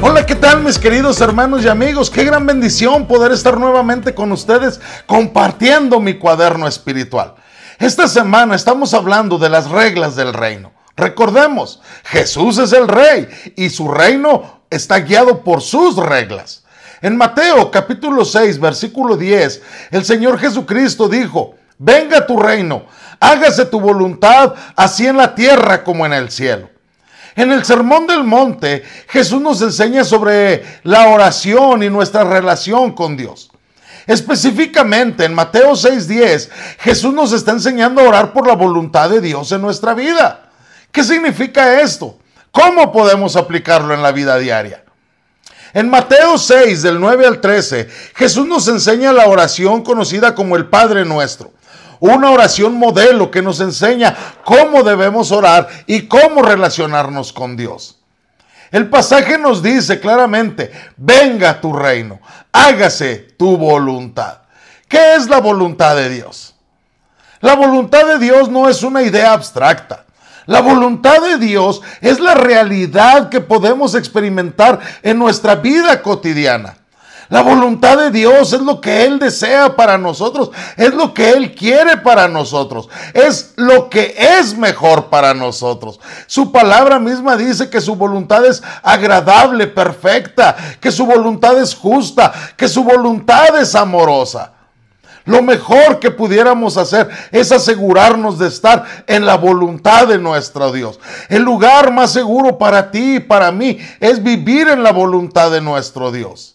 Hola, ¿qué tal mis queridos hermanos y amigos? Qué gran bendición poder estar nuevamente con ustedes compartiendo mi cuaderno espiritual. Esta semana estamos hablando de las reglas del reino. Recordemos, Jesús es el rey y su reino está guiado por sus reglas. En Mateo capítulo 6, versículo 10, el Señor Jesucristo dijo: venga tu reino, hágase tu voluntad, así en la tierra como en el cielo. En el Sermón del Monte, Jesús nos enseña sobre la oración y nuestra relación con Dios. Específicamente en Mateo 6:10, Jesús nos está enseñando a orar por la voluntad de Dios en nuestra vida. ¿Qué significa esto? ¿Cómo podemos aplicarlo en la vida diaria? En Mateo 6, del 9 al 13, Jesús nos enseña la oración conocida como el Padre Nuestro. Una oración modelo que nos enseña cómo debemos orar y cómo relacionarnos con Dios. El pasaje nos dice claramente: venga tu reino, hágase tu voluntad. ¿Qué es la voluntad de Dios? La voluntad de Dios no es una idea abstracta. La voluntad de Dios es la realidad que podemos experimentar en nuestra vida cotidiana. La voluntad de Dios es lo que Él desea para nosotros, es lo que Él quiere para nosotros, es lo que es mejor para nosotros. Su palabra misma dice que su voluntad es agradable, perfecta, que su voluntad es justa, que su voluntad es amorosa. Lo mejor que pudiéramos hacer es asegurarnos de estar en la voluntad de nuestro Dios. El lugar más seguro para ti y para mí es vivir en la voluntad de nuestro Dios.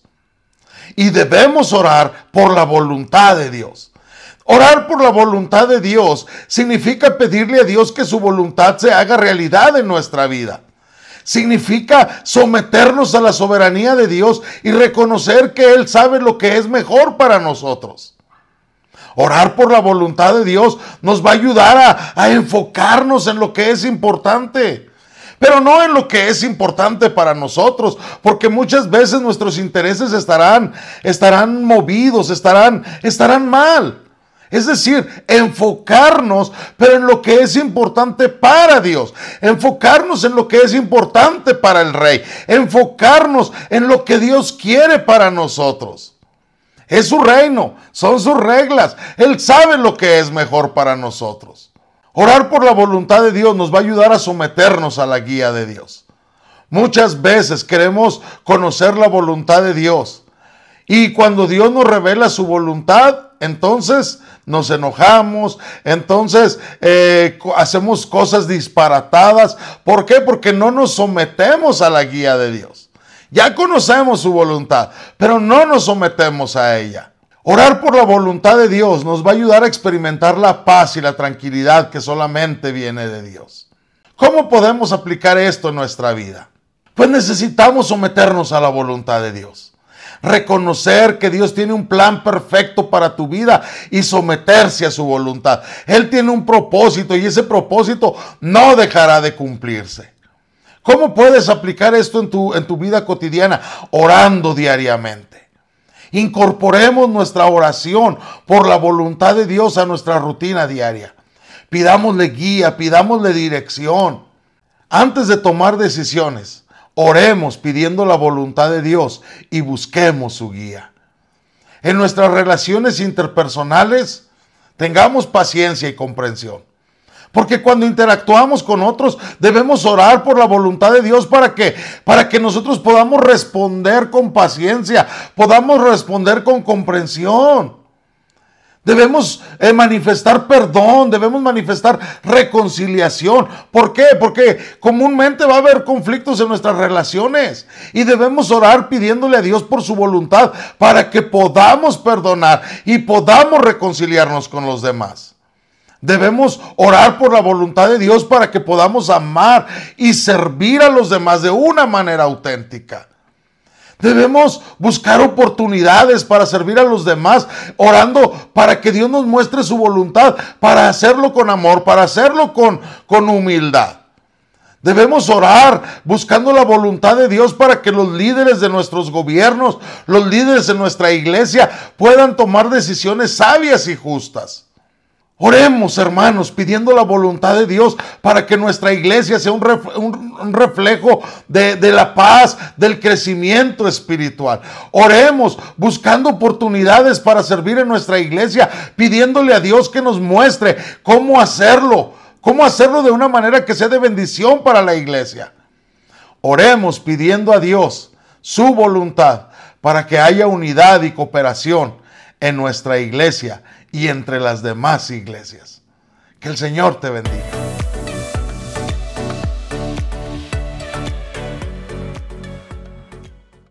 Y debemos orar por la voluntad de Dios. Orar por la voluntad de Dios significa pedirle a Dios que su voluntad se haga realidad en nuestra vida. Significa someternos a la soberanía de Dios y reconocer que Él sabe lo que es mejor para nosotros. Orar por la voluntad de Dios nos va a ayudar a enfocarnos en lo que es importante. Pero no en lo que es importante para nosotros, porque muchas veces nuestros intereses estarán movidos, estarán mal. Es decir, enfocarnos, pero en lo que es importante para Dios. Enfocarnos en lo que es importante para el Rey. Enfocarnos en lo que Dios quiere para nosotros. Es su reino, son sus reglas. Él sabe lo que es mejor para nosotros. Orar por la voluntad de Dios nos va a ayudar a someternos a la guía de Dios. Muchas veces queremos conocer la voluntad de Dios. Y cuando Dios nos revela su voluntad, entonces nos enojamos, entonces hacemos cosas disparatadas. ¿Por qué? Porque no nos sometemos a la guía de Dios. Ya conocemos su voluntad, pero no nos sometemos a ella. Orar por la voluntad de Dios nos va a ayudar a experimentar la paz y la tranquilidad que solamente viene de Dios. ¿Cómo podemos aplicar esto en nuestra vida? Pues necesitamos someternos a la voluntad de Dios. Reconocer que Dios tiene un plan perfecto para tu vida y someterse a su voluntad. Él tiene un propósito y ese propósito no dejará de cumplirse. ¿Cómo puedes aplicar esto en tu vida cotidiana? Orando diariamente. Incorporemos nuestra oración por la voluntad de Dios a nuestra rutina diaria. Pidámosle guía, pidámosle dirección. Antes de tomar decisiones, oremos pidiendo la voluntad de Dios y busquemos su guía. En nuestras relaciones interpersonales, tengamos paciencia y comprensión. Porque cuando interactuamos con otros, debemos orar por la voluntad de Dios para que nosotros podamos responder con paciencia, podamos responder con comprensión. Debemos manifestar perdón, debemos manifestar reconciliación. ¿Por qué? Porque comúnmente va a haber conflictos en nuestras relaciones y debemos orar pidiéndole a Dios por su voluntad para que podamos perdonar y podamos reconciliarnos con los demás. Debemos orar por la voluntad de Dios para que podamos amar y servir a los demás de una manera auténtica. Debemos buscar oportunidades para servir a los demás, orando para que Dios nos muestre su voluntad, para hacerlo con amor, para hacerlo con humildad. Debemos orar buscando la voluntad de Dios para que los líderes de nuestros gobiernos, los líderes de nuestra iglesia puedan tomar decisiones sabias y justas. Oremos, hermanos, pidiendo la voluntad de Dios para que nuestra iglesia sea un reflejo de la paz, del crecimiento espiritual. Oremos buscando oportunidades para servir en nuestra iglesia, pidiéndole a Dios que nos muestre cómo hacerlo de una manera que sea de bendición para la iglesia. Oremos pidiendo a Dios su voluntad para que haya unidad y cooperación en nuestra iglesia y entre las demás iglesias. Que el Señor te bendiga.